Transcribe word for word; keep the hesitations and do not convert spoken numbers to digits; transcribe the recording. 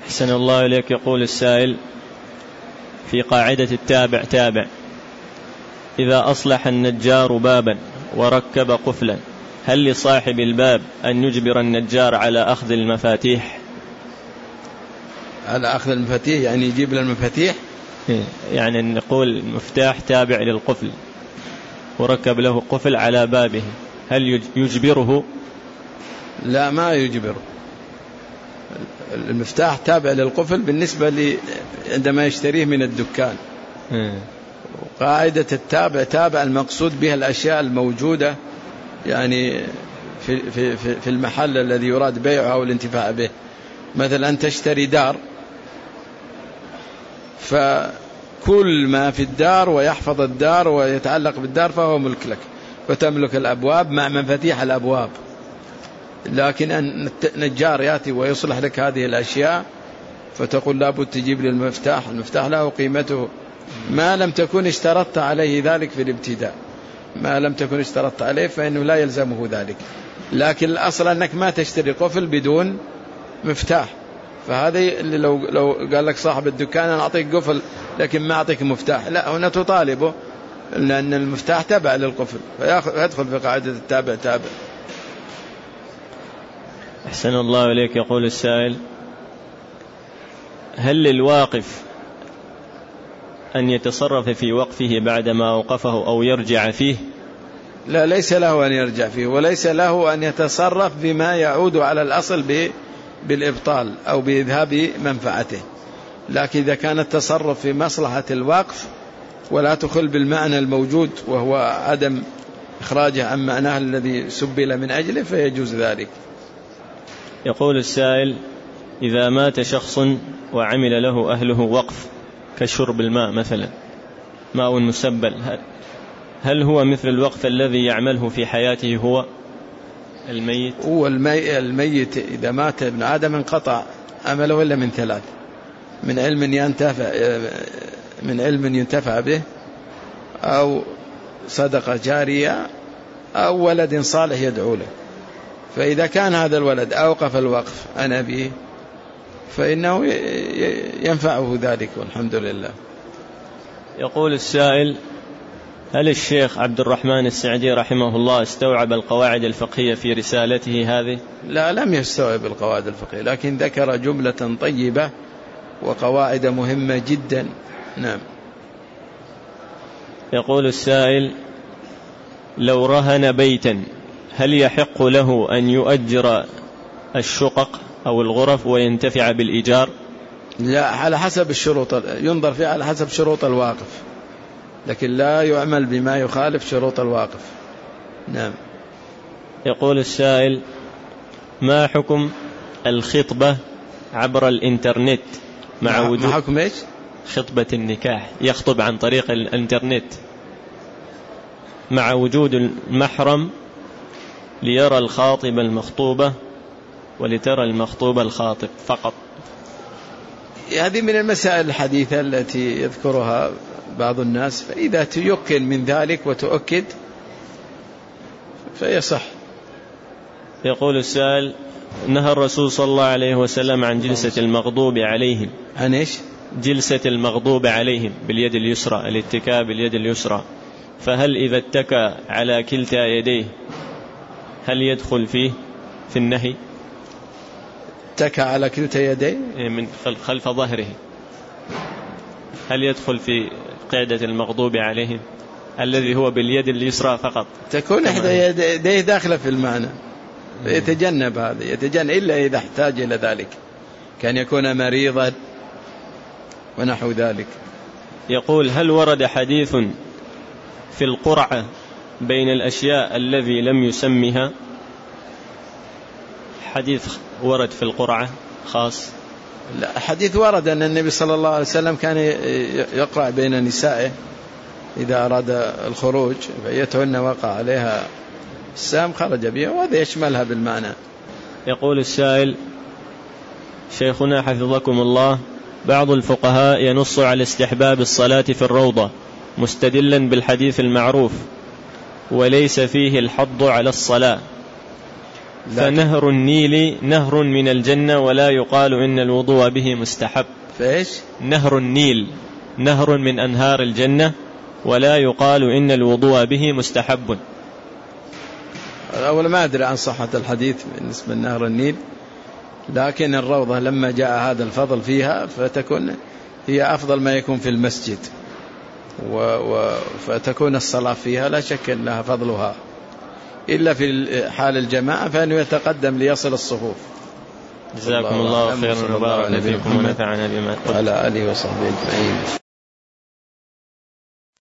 أحسن الله إليك. يقول السائل في قاعدة التابع تابع: إذا أصلح النجار بابا وركب قفلا هل لصاحب الباب أن يجبر النجار على أخذ المفاتيح؟ على أخذ المفاتيح يعني يجيب له المفاتيح؟ يعني نقول المفتاح تابع للقفل وركب له قفل على بابه، هل يجبره؟ لا، ما يجبره. المفتاح تابع للقفل بالنسبة لي عندما يشتريه من الدكان. قاعدة التابع تابع المقصود بها الأشياء الموجودة يعني في, في, في المحل الذي يراد بيعه أو الانتفاع به. مثلا أن تشتري دار، فكل ما في الدار ويحفظ الدار ويتعلق بالدار فهو ملك لك، فتملك الأبواب مع مفاتيح الأبواب. لكن أن النجار يأتي ويصلح لك هذه الأشياء فتقول لابد تجيب لي المفتاح، المفتاح له قيمته ما لم تكن اشترطت عليه ذلك في الابتداء. ما لم تكن اشترطت عليه فإنه لا يلزمه ذلك. لكن الأصل أنك ما تشتري قفل بدون مفتاح. فهذا اللي لو, لو قال لك صاحب الدكان أنا أعطيك قفل لكن ما أعطيك مفتاح، لا، هنا تطالبه لأن المفتاح تابع للقفل فيدخل في قاعدة التابع تابع. أحسن الله إليك. يقول السائل: هل للواقف أن يتصرف في وقفه بعدما أوقفه أو يرجع فيه؟ لا، ليس له أن يرجع فيه، وليس له أن يتصرف بما يعود على الأصل بالإبطال أو بإذهاب منفعته. لكن إذا كان التصرف في مصلحة الوقف ولا تخل بالمعنى الموجود وهو عدم إخراجه عن معناه الذي سبل من أجله فيجوز ذلك. يقول السائل: إذا مات شخص وعمل له أهله وقف كشرب الماء مثلا، ماء مسبل، هل هو مثل الوقف الذي يعمله في حياته هو الميت؟ هو الميت إذا مات ابن آدم انقطع عمله إلا من ثلاث: من علم ينتفع من علم ينتفع به، أو صدقة جارية، أو ولد صالح يدعو له. فإذا كان هذا الولد أوقف الوقف عن أبيه فإنه ينفعه ذلك والحمد لله. يقول السائل: هل الشيخ عبد الرحمن السعدي رحمه الله استوعب القواعد الفقهية في رسالته هذه؟ لا، لم يستوعب القواعد الفقهية، لكن ذكر جملة طيبة وقواعد مهمة جدا. نعم. يقول السائل: لو رهن بيتا هل يحق له أن يؤجر الشقق أو الغرف وينتفع بالإيجار؟ لا، على حسب الشروط، ينظر فيها على حسب شروط الواقف، لكن لا يعمل بما يخالف شروط الواقف. نعم. يقول السائل: ما حكم الخطبة عبر الإنترنت مع وجود ما حكم إيش؟ خطبة النكاح، يخطب عن طريق الإنترنت مع وجود المحرم ليرى الخاطب المخطوبة ولترى المخطوبة الخاطب فقط؟ هذه من المسائل الحديثة التي يذكرها بعض الناس، فإذا تيقن من ذلك وتؤكد فيصح. يقول السائل: نهى الرسول صلى الله عليه وسلم عن جلسة المغضوب عليهم. عن إيش؟ جلسة المغضوب عليهم باليد اليسرى، الاتكاء باليد اليسرى، فهل إذا اتكى على كلتا يديه هل يدخل فيه في النهي؟ اتكى على كلتا يديه من خلف ظهره، هل يدخل في قاعدة المغضوب عليهم الذي هو باليد اليسرى فقط؟ تكون إحدى يديه داخلة في المعنى، يتجنب هذا، يتجنب إلا إذا احتاج إلى ذلك، كان يكون مريضا ونحو ذلك. يقول: هل ورد حديث في القرعة بين الأشياء الذي لم يسمها؟ حديث ورد في القرعة خاص؟ لا، حديث ورد أن النبي صلى الله عليه وسلم كان يقرأ بين نسائه إذا أراد الخروج، فأيتهن وقع عليها السام خرج بها، وهذا يشملها بالمعنى. يقول السائل: شيخنا حفظكم الله، بعض الفقهاء ينص على استحباب الصلاة في الروضة مستدلا بالحديث المعروف وليس فيه الحض على الصلاة، فنهر النيل نهر من الجنة ولا يقال إن الوضوء به مستحب. فإيش؟ نهر النيل نهر من أنهار الجنة ولا يقال إن الوضوء به مستحب. أولا ما أدري عن صحة الحديث بالنسبة لنهر النيل، لكن الروضة لما جاء هذا الفضل فيها فتكون هي أفضل ما يكون في المسجد، فتكون الصلاة فيها لا شك أنها فضلها، إلا في حال الجماعة فإنه يتقدم ليصل الصفوف. جزاكم الله خيرا وبارك فيكم ونفعنا بما قلت. وعلى آله وصحبه أجمعين.